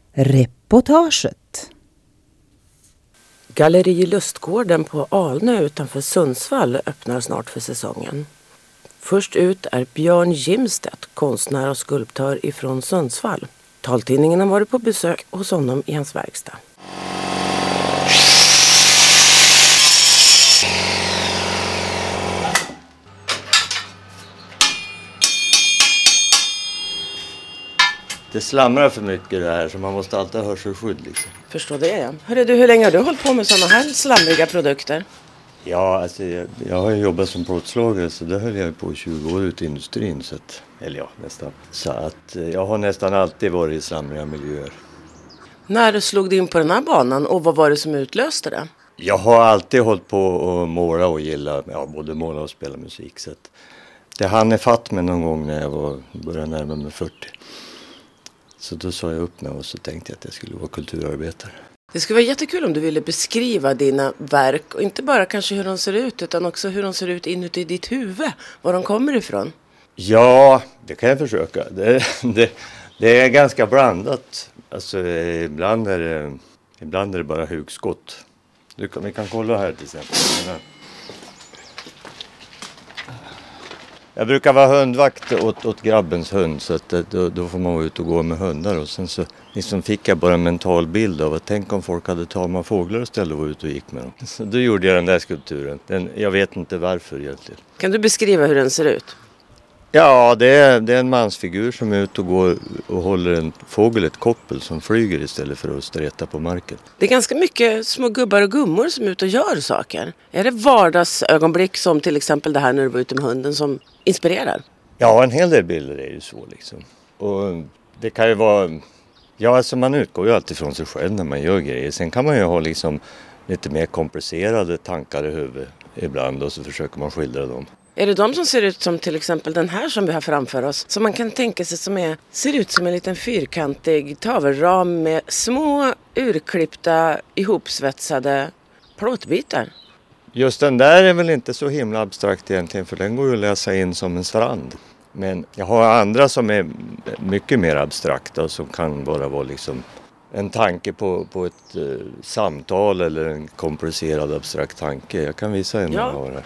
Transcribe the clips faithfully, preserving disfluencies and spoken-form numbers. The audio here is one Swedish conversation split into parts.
Reportaget. Galleri Lustgården på Alnö utanför Sundsvall öppnar snart för säsongen. Först ut är Björn Jimstedt, konstnär och skulptör ifrån Sundsvall. Taltidningen har varit på besök hos honom i hans verkstad. Det slamrar för mycket det här så man måste alltid ha hörselskydd liksom. Förstår det, ja. Hörru du, hur länge har du hållit på med sådana här slamriga produkter? Ja, alltså jag, jag har ju jobbat som plåtslagare så det höll jag på tjugo år ute i industrin. Så att, eller ja, nästan. Så att jag har nästan alltid varit i slamriga miljöer. När slog du in på den här banan och vad var det som utlöste det? Jag har alltid hållit på att måla och gilla, ja, både måla och spela musik. Så att det hann är fatt med någon gång när jag var, började närma mig fyrtio. Så då sa jag upp mig och så tänkte jag att jag skulle vara kulturarbetare. Det skulle vara jättekul om du ville beskriva dina verk och inte bara kanske hur de ser ut utan också hur de ser ut inuti ditt huvud, var de kommer ifrån. Ja, det kan jag försöka. Det, det, det är ganska blandat. Alltså ibland är det, ibland är det bara hugskott. Du kan, vi kan kolla här till exempel. Jag brukar vara hundvakt åt, åt grabbens hund så att då, då får man vara ute och gå med hundar. Och sen så liksom fick jag bara en mental bild av att tänk om folk hade tama fåglar och ställde och var ute och gick med dem. Så då gjorde jag den där skulpturen. Den, jag vet inte varför egentligen. Kan du beskriva hur den ser ut? Ja, det är, det är en mansfigur som är ute och går och håller en fågel, ett koppel som flyger istället för att streta på marken. Det är ganska mycket små gubbar och gummor som är ute och gör saker. Är det vardagsögonblick som till exempel det här när du var ute med hunden som inspirerar? Ja, en hel del bilder är ju så liksom. Och det kan ju vara, ja alltså man utgår ju alltid från sig själv när man gör grejer. Sen kan man ju ha liksom lite mer komplicerade tankar i huvudet ibland och så försöker man skildra dem. Är det de som ser ut som till exempel den här som vi har framför oss? Som man kan tänka sig som är, ser ut som en liten fyrkantig tavelram med små urklippta ihopsvetsade plåtbitar. Just den där är väl inte så himla abstrakt egentligen för den går ju att läsa in som en strand. Men jag har andra som är mycket mer abstrakta och som kan bara vara liksom en tanke på, på ett eh, samtal eller en komplicerad abstrakt tanke. Jag kan visa en ja. jag har här.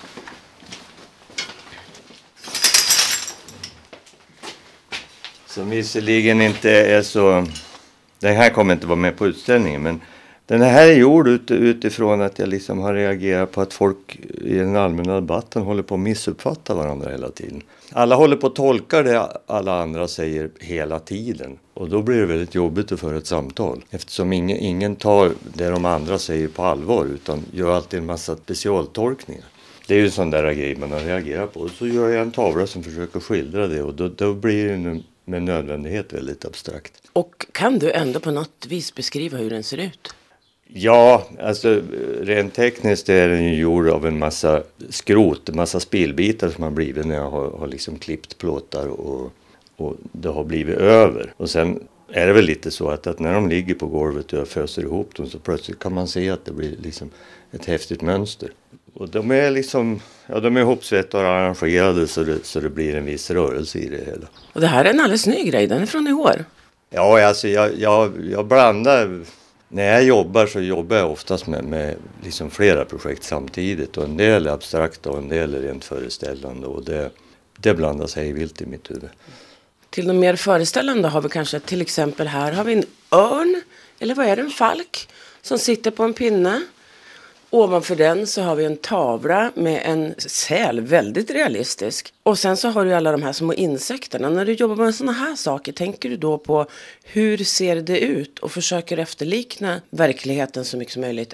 Som visserligen inte är så, den här kommer inte vara med på utställningen men den här är gjord ut, utifrån att jag liksom har reagerat på att folk i den allmänna debatten håller på att missuppfatta varandra hela tiden. Alla håller på att tolka det alla andra säger hela tiden och då blir det väldigt jobbigt att föra ett samtal eftersom ingen, ingen tar det de andra säger på allvar utan gör alltid en massa specialtolkningar. Det är ju en sån där grej man har reagerat på och så gör jag en tavla som försöker skildra det och då, då blir det nu med nödvändighet väldigt abstrakt. Och kan du ändå på något vis beskriva hur den ser ut? Ja, alltså rent tekniskt är den ju gjord av en massa skrot, en massa spillbitar som har blivit när jag har, har liksom klippt plåtar och, och det har blivit över. Och sen är det väl lite så att, att när de ligger på golvet och jag föser ihop dem så plötsligt kan man se att det blir liksom ett häftigt mönster. Och de är liksom, ja de är ihopsvettade och arrangerade så det, så det blir en viss rörelse i det hela. Och det här är en alldeles ny grej, den är från i år. Ja, alltså jag, jag, jag blandar, när jag jobbar så jobbar jag oftast med, med liksom flera projekt samtidigt. Och en del är abstrakta och en del är rent föreställande och det, det blandar sig vilt i mitt huvud. Till de mer föreställande har vi kanske till exempel här har vi en örn, eller vad är det, en falk som sitter på en pinne. Ovanför den så har vi en tavla med en säl, väldigt realistisk. Och sen så har du alla de här små insekterna. När du jobbar med såna här saker, tänker du då på hur ser det ut? Och försöker efterlikna verkligheten så mycket som möjligt.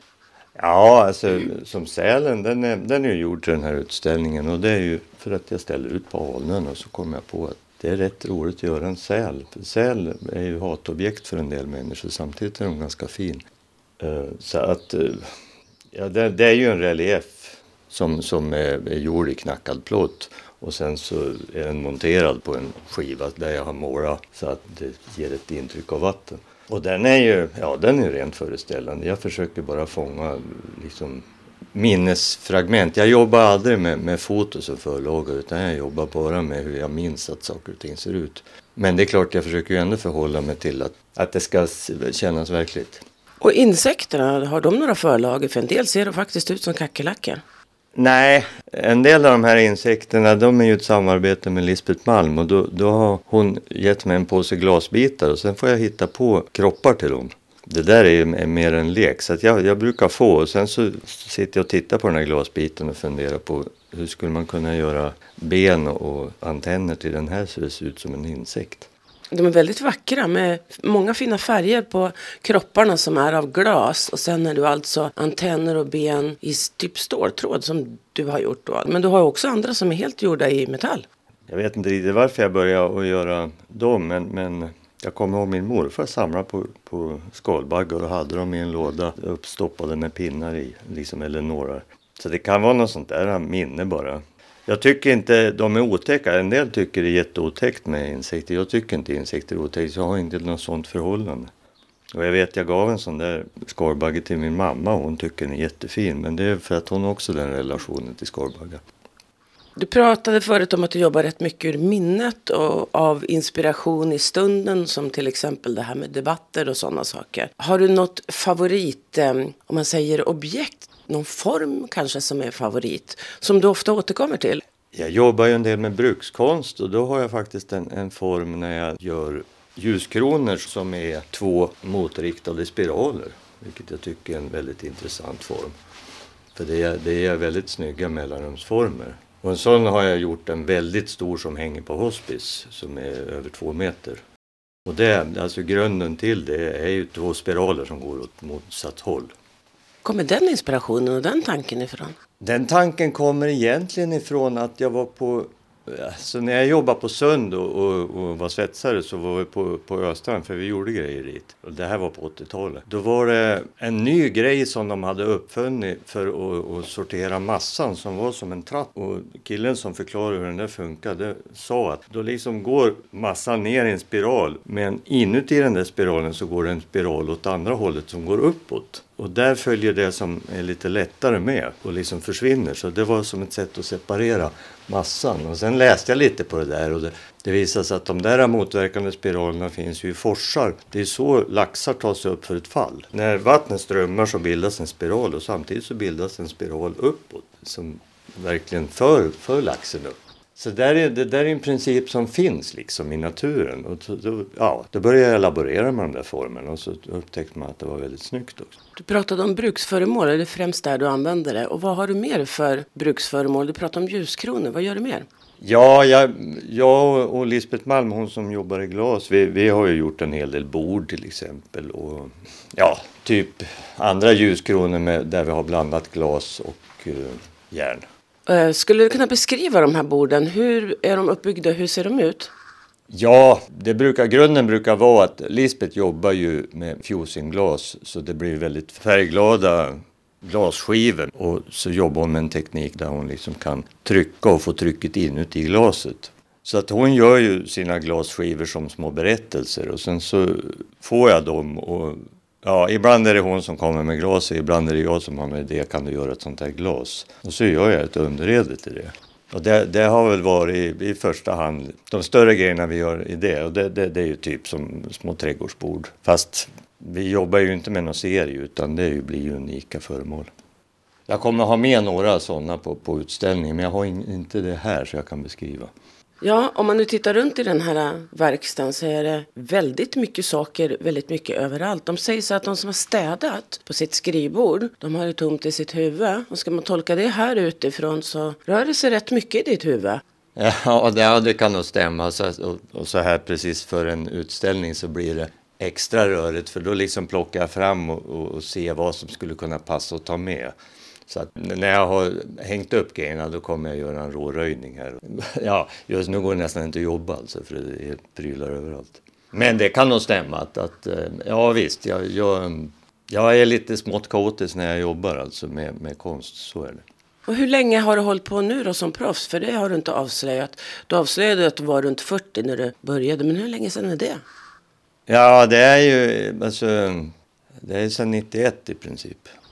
Ja, alltså som sälen, den är, den är gjord till den här utställningen. Och det är ju för att jag ställer ut på Alnön och så kommer jag på att det är rätt roligt att göra en säl. För säl är ju hatobjekt för en del människor, samtidigt är de ganska fin. Uh, så att... Uh, Ja, det, det är ju en relief som, som är, är gjord i knackad plåt och sen så är den monterad på en skiva där jag har målat så att det ger ett intryck av vatten. Och den är ju, ja den är rent föreställande. Jag försöker bara fånga liksom minnesfragment. Jag jobbar aldrig med, med foto som förlaga, utan jag jobbar bara med hur jag minns att saker och ting ser ut. Men det är klart, jag försöker ju ändå förhålla mig till att, att det ska kännas verkligt. Och insekterna, har de några förlager? För en del ser de faktiskt ut som kackerlackor. Nej, en del av de här insekterna, de är ju ett samarbete med Lisbeth Malm, och då, då har hon gett mig en påse glasbitar och sen får jag hitta på kroppar till dem. Det där är ju är mer en lek, så att jag, jag brukar få, och sen så sitter jag och tittar på den här glasbiten och funderar på hur skulle man kunna göra ben och antenner till den här så det ser ut som en insekt. De är väldigt vackra med många fina färger på kropparna som är av glas. Och sen är du alltså antenner och ben i typ ståltråd som du har gjort då. Men du har också andra som är helt gjorda i metall. Jag vet inte riktigt varför jag började att göra dem, men, men jag kommer ihåg min morfar samlade på, på skalbaggar och hade dem i en låda uppstoppade med pinnar i, liksom, eller några. Så det kan vara något sånt där minne bara. Jag tycker inte de är otäcka. En del tycker det är jätteotäckt med insekter. Jag tycker inte insekter är otäckt. Jag har inte något sånt förhållande. Och jag vet, jag gav en sån där skalbagge till min mamma. Och hon tycker den är jättefin. Men det är för att hon också har den relationen till skalbaggar. Du pratade förut om att du jobbar rätt mycket ur minnet och av inspiration i stunden. Som till exempel det här med debatter och sådana saker. Har du något favorit, eh, om man säger objekt? Någon form kanske som är favorit, som du ofta återkommer till? Jag jobbar ju en del med brukskonst, och då har jag faktiskt en, en form när jag gör ljuskronor som är två motriktade spiraler. Vilket jag tycker är en väldigt intressant form. För det är, det är väldigt snygga mellanrumsformer. Och en sån har jag gjort en väldigt stor som hänger på hospice, som är över två meter. Och det, alltså grunden till det är ju två spiraler som går åt motsatt håll. Kommer den inspirationen och den tanken ifrån? Den tanken kommer egentligen ifrån att jag var på... Alltså när jag jobbade på Sund och, och, och var svetsare så var vi på, på Östrand, för vi gjorde grejer dit. Och det här var på åttiotalet. Då var det en ny grej som de hade uppfunnit för att, att sortera massan som var som en tratt. Och killen som förklarade hur den där funkade sa att då liksom går massan ner i en spiral. Men inuti den där spiralen så går det en spiral åt andra hållet som går uppåt. Och där följer det som är lite lättare med och liksom försvinner. Så det var som ett sätt att separera massan. Och sen läste jag lite på det där och det, det visade sig att de där motverkande spiralerna finns ju i forsar. Det är så laxar tas upp för ett fall. När vattnet strömmar så bildas en spiral och samtidigt så bildas en spiral uppåt som verkligen för, för laxen upp. Så där är, det där är en princip som finns liksom i naturen. Och då, då, ja, då började jag laborera med de där formerna och så upptäckte man att det var väldigt snyggt också. Du pratade om bruksföremål, är det främst där du använder det? Och vad har du mer för bruksföremål? Du pratade om ljuskronor, vad gör du mer? Ja, jag, jag och Lisbeth Malm, hon som jobbar i glas, vi, vi har ju gjort en hel del bord till exempel. Och ja, typ andra ljuskronor med, där vi har blandat glas och uh, järn. Skulle du kunna beskriva de här borden? Hur är de uppbyggda? Hur ser de ut? Ja, det brukar, grunden brukar vara att Lisbeth jobbar ju med fusingglas så det blir väldigt färgglada glasskivor. Och så jobbar hon med en teknik där hon liksom kan trycka och få trycket inuti i glaset. Så att hon gör ju sina glasskivor som små berättelser och sen så får jag dem och... Ja, ibland är det hon som kommer med glas, ibland är det jag som har med det, kan du göra ett sånt här glas. Och så gör jag ett underrede till det. Och det, det har väl varit i, i första hand de större grejerna vi gör i det. Och det, det, det är ju typ som små trädgårdsbord. Fast vi jobbar ju inte med någon serie utan det blir ju unika föremål. Jag kommer ha med några sådana på, på utställningen men jag har in, inte det här så jag kan beskriva. Ja, om man nu tittar runt i den här verkstaden så är det väldigt mycket saker, väldigt mycket överallt. De säger så att de som har städat på sitt skrivbord, de har det tomt i sitt huvud. Och ska man tolka det här utifrån så rör det sig rätt mycket i ditt huvud. Ja, det, det kan nog stämma. Så, och, och så här precis för en utställning så blir det extra rörigt. För då liksom plockar jag fram och, och, och ser vad som skulle kunna passa att ta med. Så att när jag har hängt upp grejerna då kommer jag göra en råröjning här. Ja, just nu går det nästan inte att jobba alltså för det är prylar överallt. Men det kan nog stämma att, att ja visst, jag, jag, jag är lite smått kaotisk när jag jobbar alltså med, med konst, så är det. Och hur länge har du hållit på nu då som proffs? För det har du inte avslöjat. Du avslöjade att du var runt fyrtio när du började, men hur länge sedan är det? Ja, det är ju alltså, det är sedan nittioett i princip.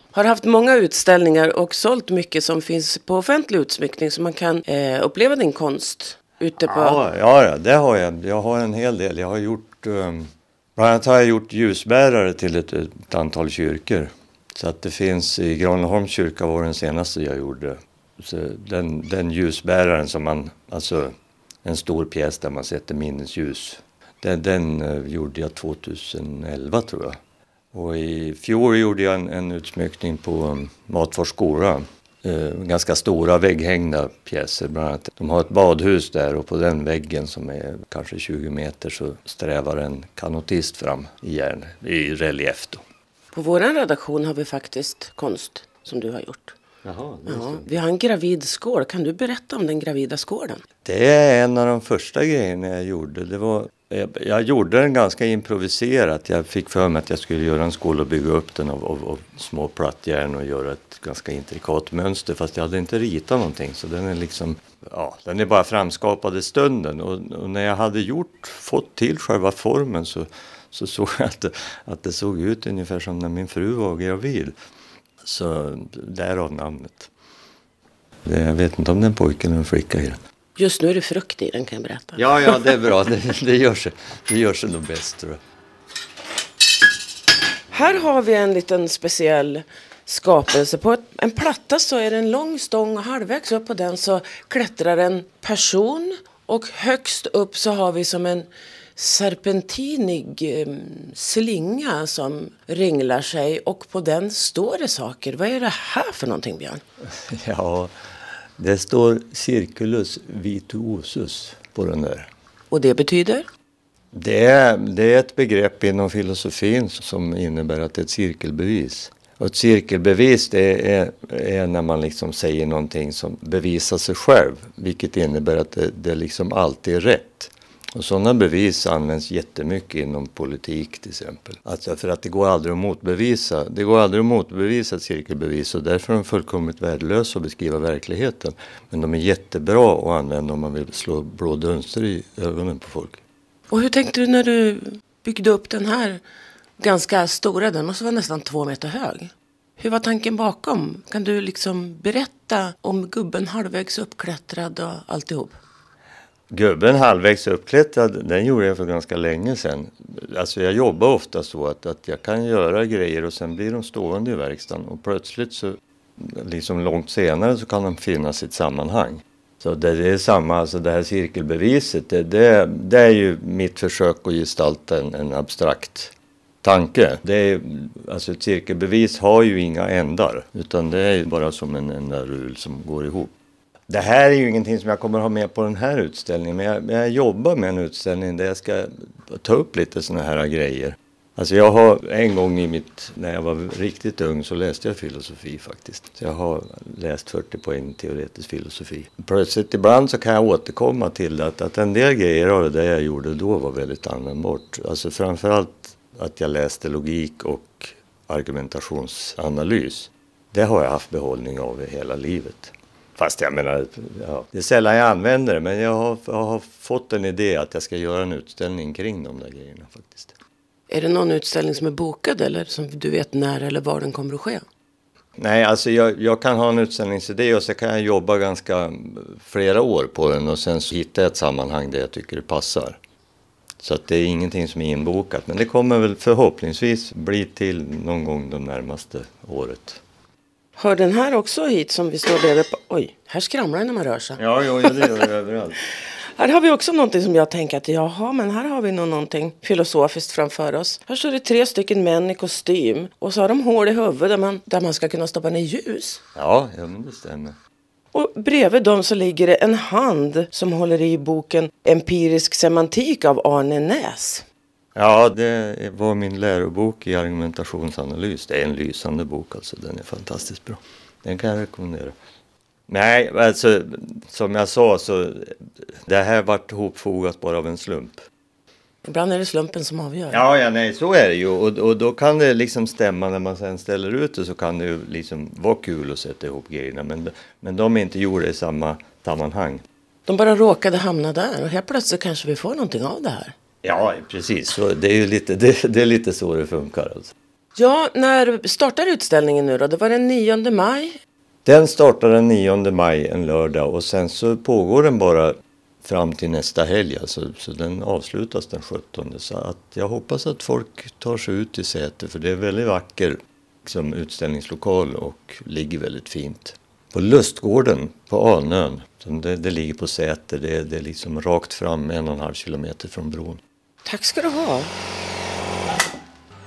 Har haft många utställningar och sålt mycket som finns på offentlig utsmyckning så man kan eh, uppleva din konst ute på... Ja, ja, det har jag. Jag har en hel del. Jag har gjort... Um, bland annat har jag gjort ljusbärare till ett, ett antal kyrkor. Så att det finns i Granlaholms kyrka var den senaste jag gjorde. Så den, den ljusbäraren som man... Alltså en stor pjäs där man sätter minnesljus. Den, den uh, gjorde jag tjugoelva tror jag. Och i fjol gjorde jag en, en utsmyckning på um, Matfors skola. Uh, ganska stora vägghängda pjäser bland annat. De har ett badhus där och på den väggen som är kanske tjugo meter så strävar en kanotist fram i järn, i relief då. På vår redaktion har vi faktiskt konst som du har gjort. Jaha, ja, vi har en gravid skål. Kan du berätta om den gravida skålen? Det är en av de första grejerna jag gjorde. Det var, jag, jag gjorde den ganska improviserat. Jag fick för mig att jag skulle göra en skål och bygga upp den av, av, av små plattjärn och göra ett ganska intrikat mönster. Fast jag hade inte ritat någonting så den är liksom, ja, den är bara framskapad i stunden. Och, och när jag hade gjort, fått till själva formen så, så såg jag att det, att det såg ut ungefär som när min fru var gravid. Så därav namnet. Det, jag vet inte om det är en pojke eller en flicka i den. Just nu är det frukt i den kan jag berätta. Ja, ja det är bra. Det, det, gör sig, det gör sig nog bäst tror jag. Här har vi en liten speciell skapelse. På ett, en platta så är det en lång stång och halvvägs upp på den så klättrar en person. Och högst upp så har vi som en serpentinig eh, slinga som ringlar sig och på den står det saker. Vad är det här för någonting, Björn? Ja, det står Circulus Virtuosus på den där. Och det betyder? Det är, det är ett begrepp inom filosofin som innebär att det är ett cirkelbevis. Och ett cirkelbevis det är, är när man liksom säger någonting som bevisar sig själv. Vilket innebär att det, det liksom alltid är rätt. Och sådana bevis används jättemycket inom politik till exempel. Alltså för att det går aldrig att motbevisa. Det går aldrig att motbevisa ett cirkelbevis och därför är de fullkomligt värdelösa att beskriva verkligheten. Men de är jättebra att använda om man vill slå blå dunster i ögonen på folk. Och hur tänkte du när du byggde upp den här ganska stora? Den måste vara nästan två meter hög. Hur var tanken bakom? Kan du liksom berätta om gubben halvvägs uppklättrad och alltihop? Gubben halvvägs uppklättrad, den gjorde jag för ganska länge sedan. Alltså jag jobbar ofta så att, att jag kan göra grejer och sen blir de stående i verkstaden. Och plötsligt så, liksom långt senare så kan de finna sitt sammanhang. Så det är samma, alltså det här cirkelbeviset, det, det, det är ju mitt försök att gestalta en, en abstrakt tanke. Det är, alltså ett cirkelbevis har ju inga ändar, utan det är ju bara som en enda rul som går ihop. Det här är ju ingenting som jag kommer ha med på den här utställningen, men jag, jag jobbar med en utställning där jag ska ta upp lite såna här grejer. Alltså jag har en gång i mitt, när jag var riktigt ung så läste jag filosofi faktiskt. Så jag har läst fyrtio poäng teoretisk filosofi. Plötsligt ibland så kan jag återkomma till att, att en del grejer av det jag gjorde då var väldigt användbart. Alltså framförallt att jag läste logik och argumentationsanalys. Det har jag haft behållning av i hela livet. Fast jag menar, ja, det är sällan jag använder det, men jag har, jag har fått en idé att jag ska göra en utställning kring de där grejerna faktiskt. Är det någon utställning som är bokad eller som du vet när eller var den kommer att ske? Nej, alltså jag, jag kan ha en utställningsidé och så kan jag jobba ganska flera år på den och sen så hittar jag ett sammanhang där jag tycker det passar. Så att det är ingenting som är inbokat, men det kommer väl förhoppningsvis bli till någon gång de närmaste året. Hör den här också hit som vi står bredvid på? Oj, här skramlar det när man rör sig. Ja, ja, det gör det överallt. Här har vi också någonting som jag tänker att jaha, men här har vi nog någonting filosofiskt framför oss. Här står det tre stycken män i kostym och så har de hål i huvudet där man, där man ska kunna stoppa ner ljus. Ja, ja, men det stämmer. Och bredvid dem så ligger det en hand som håller i boken Empirisk semantik av Arne Näs. Ja, det var min lärobok i argumentationsanalys. Det är en lysande bok alltså, den är fantastiskt bra. Den kan jag rekommendera. Nej, alltså som jag sa så det här vart hopfogat bara av en slump. Ibland är det slumpen som avgör. Ja, ja nej, så är det ju. Och, och då kan det liksom stämma när man sen ställer ut det så kan det ju liksom vara kul att sätta ihop grejerna. Men, men de är inte gjorda i samma sammanhang. De bara råkade hamna där och helt plötsligt kanske vi får någonting av det här. Ja, precis. Så det är ju lite, det, det är lite så det funkar alltså. Ja, när startar utställningen nu då? Det var den nionde maj. Den startar den nionde maj, en lördag, och sen så pågår den bara fram till nästa helg. Alltså, så den avslutas den sjuttonde. Så att jag hoppas att folk tar sig ut till Säter, för det är väldigt vacker liksom, utställningslokal och ligger väldigt fint. På Lustgården på Alnön, det, det ligger på Säter, det, det är liksom rakt fram en och en halv kilometer från bron. Tack ska du ha.